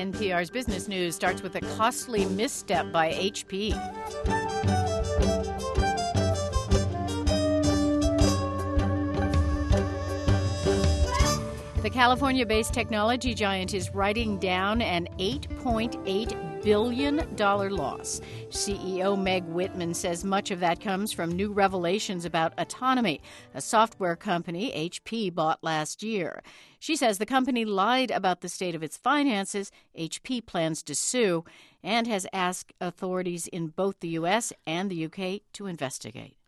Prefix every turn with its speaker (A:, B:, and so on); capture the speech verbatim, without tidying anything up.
A: N P R's Business News starts with a costly misstep by H P. The California-based technology giant is writing down an eight point eight billion dollars loss. C E O Meg Whitman says much of that comes from new revelations about Autonomy, a software company H P bought last year. She says the company lied about the state of its finances. H P plans to sue and has asked authorities in both the U S and the U K to investigate.